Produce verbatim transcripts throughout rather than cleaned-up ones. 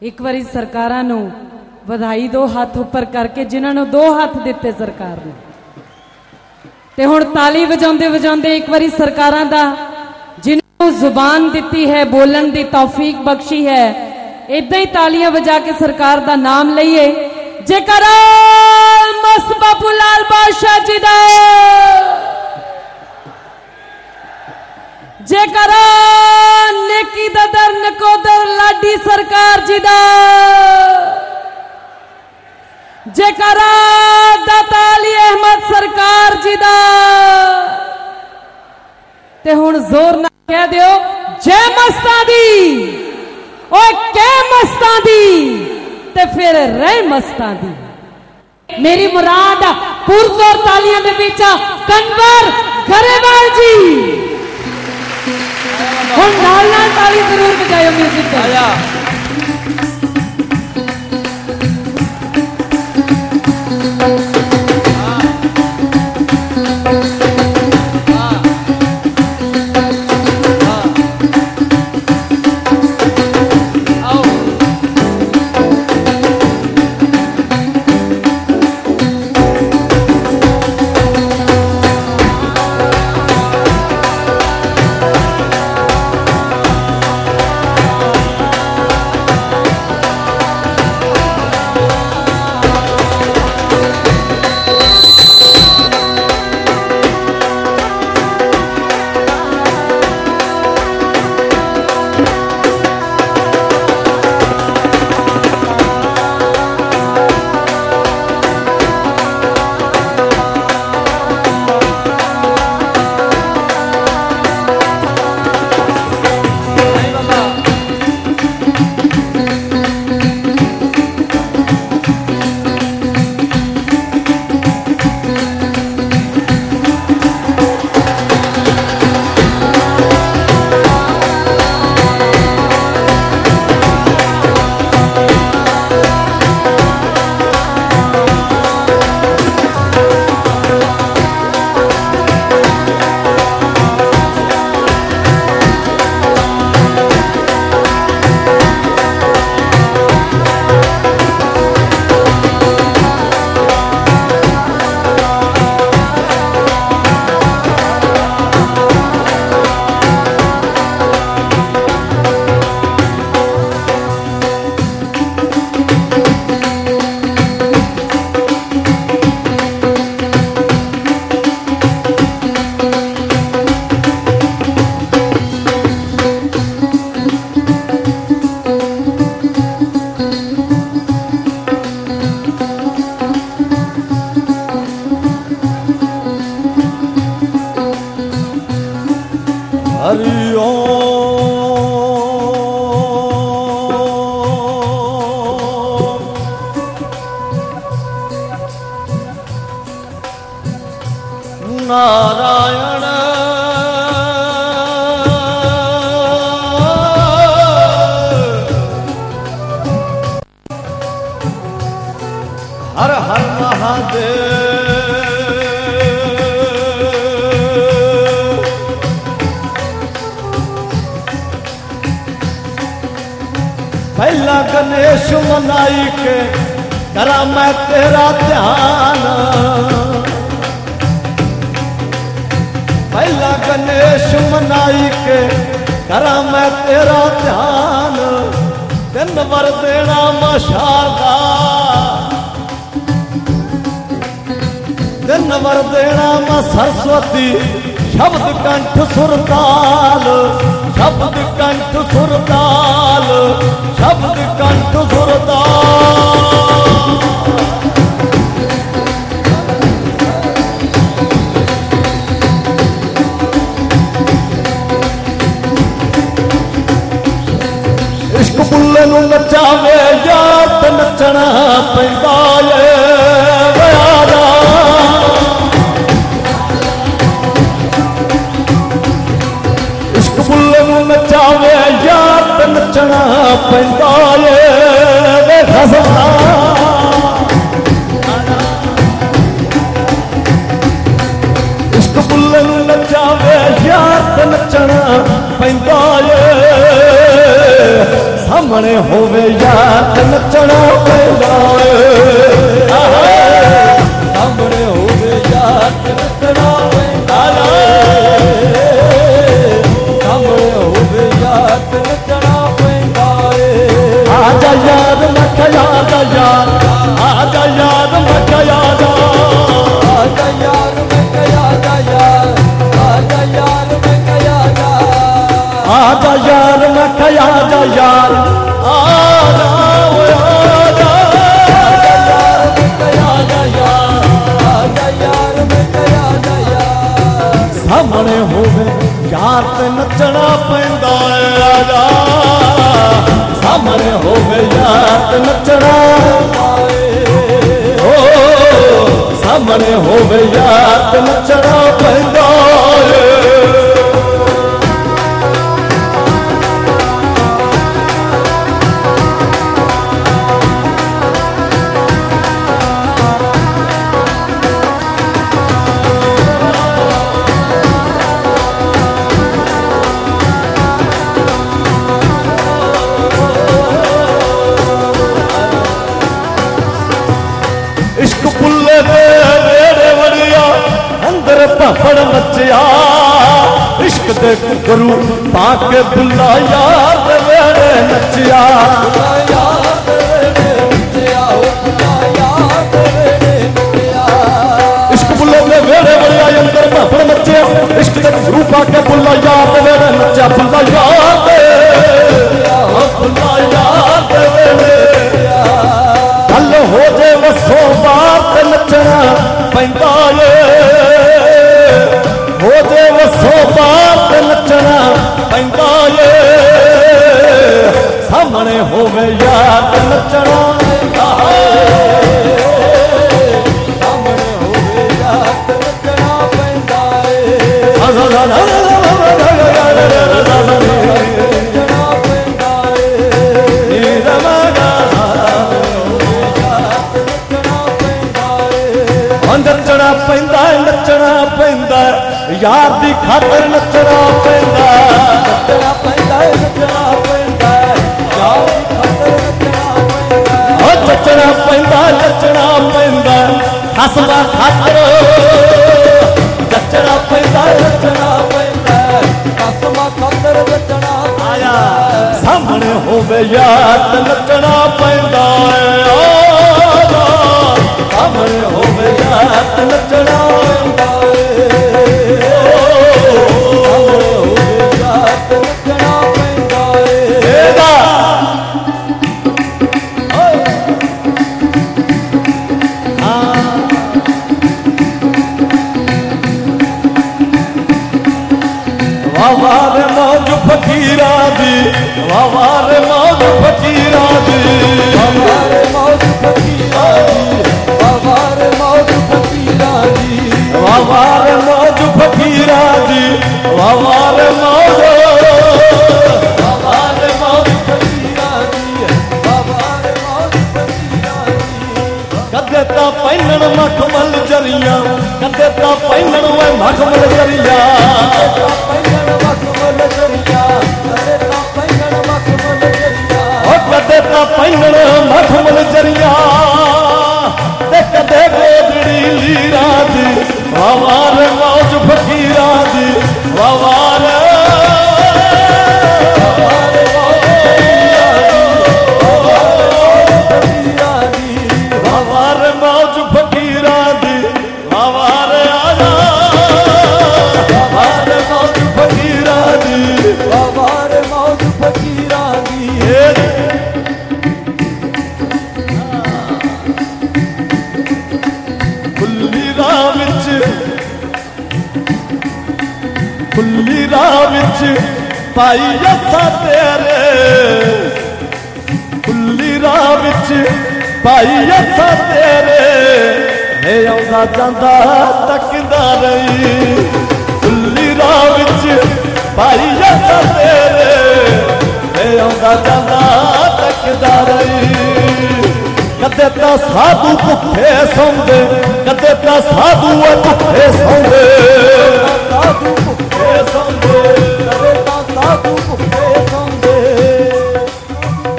एक बारी सरकारां नूं वधाई दो हाथ उपर करके, जिन्होंने दो हाथ दिते सरकार ने, ते हुण ताली वजाउंदे वजाउंदे एक बारी सरकारां दा जिन्होंने जुबान दिती है, बोलन दी तौफीक बख्शी है, इदां ही तालियां वजा के सरकार दा नाम लईए। जेकर मस्त बापू लाल बादशाह जी दा, जेकर नेकी दा दर नकोदर लाडी सरकार जी दा, जेकर दाता अली अहमद सरकार जी दा, ते हुण जोर ना कह दियो जय मस्तां दी, ओए कै मस्तां दी, ते फिर रह मस्तां दी। मेरी मुराद पुरजोर तालियां दे विच कन्वर गरेवाल जी, हुण नाल नाल ताली जरूर बजायो म्यूजिक ते। आया नारायण हर हर महादेव। पहला गणेश मनाई के करा मैं तेरा ध्यान, पहला गणेश मनाई के करा मैं तेरा ध्यान। दिन वर देना मां शारदा, दिन वर देना मां सरस्वती। शब्द कंठ सुरताल, शब्द कंठ सुरताल, शब्द कंठ सुरताल। इश्क बुल्ले नूं नचावे यार ते नचना पैंदा ए यारा। इश्क बुल्ले नूं नचावे यार ते नचना पैंदा ए खसमा। इश्क बुल्ले नूं नचावे यार ते नचना पैंदा ए। सामने होवे यार ते नचना पैंदा सामने होवे यार ते नचना पैंदा सामने होवे यार ते नचना पैंदा आजा यार मैं क्या यार आजा यार मैं क्या यार आजा यार मैं क्या यार आजा यार मैं क्या यार आजा यार मैं क्या यार यार आजा आजा आजा यार मैं क्या यार आजा यार मैं क्या यार सामने होवे यार ते नचना पैंदा आजा सामने होवे यार ते नचना ओ सामने होवे यार ते नचना पैंदा भफड़ मचिया इश्क दे गुरु पाके बुला यार दे वेड़े नचिया इश्क बुले दे वेड़े वड़िया अंदर भफड़ मचिया इश्क दे गुरु पाके बुला यार दे वेड़े नचिया बुला यार दे बुला यार दे वेड़े गल हो जे वसो बात नचना पैंदा हो जे वसो बात नचना पैंदा सामने होवे यार नचना सामने होवे यार नचना पैंदा नचना पैंदा नचना पैंदा यार दी खातर नचना पैंदा नचना पैंदा नचना पैंदा यार दी खातर नचना पैंदा नचना पैंदा हसदा खातर नचना पैंदा नचना पैंदा हसदा खातर नचना आया सामने होवे यार नचना पैंदा सामने होवे यार नचना पैंदा वावार मौज फकीरा दी वावार मौज फकीरा दी वावार मौज फकीरा दी वावार मौज फकीरा दी वावार मौज फकीरा दी वावार मौज वावार मौज फकीरा दी वावार मौज फकीरा दी कदे ता पैनण मखमल जरिया कदे ता पैनण वे मखमल जरिया कदे ता पैनण मखमल जरिया कदे गोदड़ी लीरा दी वावार मौज फकीरा दी वावार वावार मौज फकीरा दी वावार आजा वावार मौज फकीरा दी वावार मौज फकीरा दी खुली राह विच खुली राह विच पाई असा तेरे खुली राह विच पाई असा तेरे हे आउंदा जांदा तकदा रही खुली राह विच पाई असा तेरे हे आउंदा जांदा तकदा रही कदे ता साधु भुखे सौंदे कदे ता साधु भुखे सौंदे साधु भुखे सौंदे कदे ता साधु भुखे सौंदे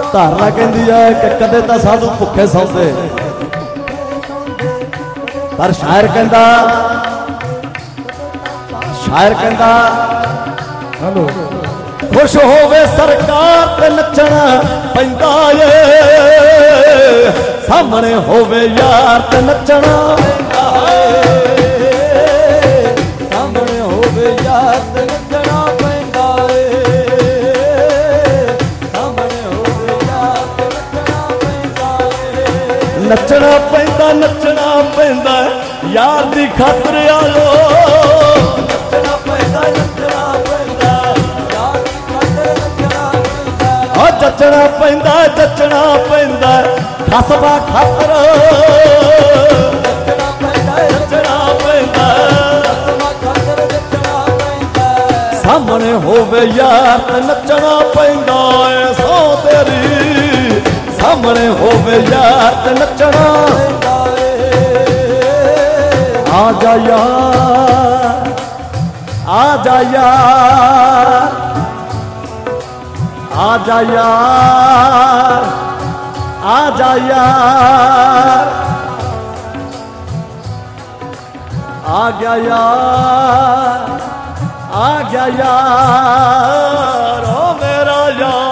ਧਾਰਨਾ ਕਹਿੰਦੀ ਹੈ कि कदे तां साधु भुखे सौंदे पर शायर कहंदा शायर कहंदा हेलो खुश होवे सरकार ते नचना पैंदा ए सामने होवे यार ते नचना पैंदा ए सामने होवे यार ते नचना पैंदा ए सामने होवे यार ते नचना पैंदा ए नचना पैंदा नचना पैंदा यार दी खातर आलो नचना पैंदा नचना पैंदा यार दी खातर नचना पैंदा ओ जचना पैंदा जचना पैंदा खसबा खातर नचना पैंदा जचना पैंदा खसबा खातर जचना पैंदा सामने होवे यार ते नचना पैंदा ए सौ तेरी सामने होवे यार ते नचना पैंदा आजा यार आजा यार आजा यार आजा यार आ गया यार आ गया यार ओ मेरा यार